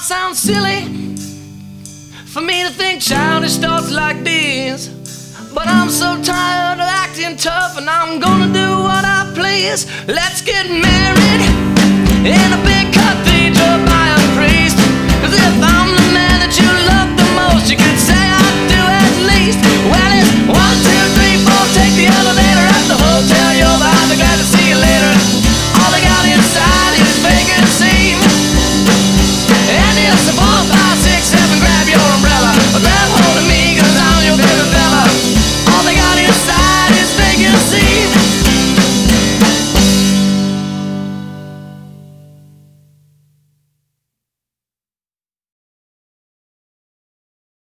might sound silly for me to think childish thoughts like these, but I'm so tired of acting tough, and I'm gonna do what I please. Let's get married in a big cathedral.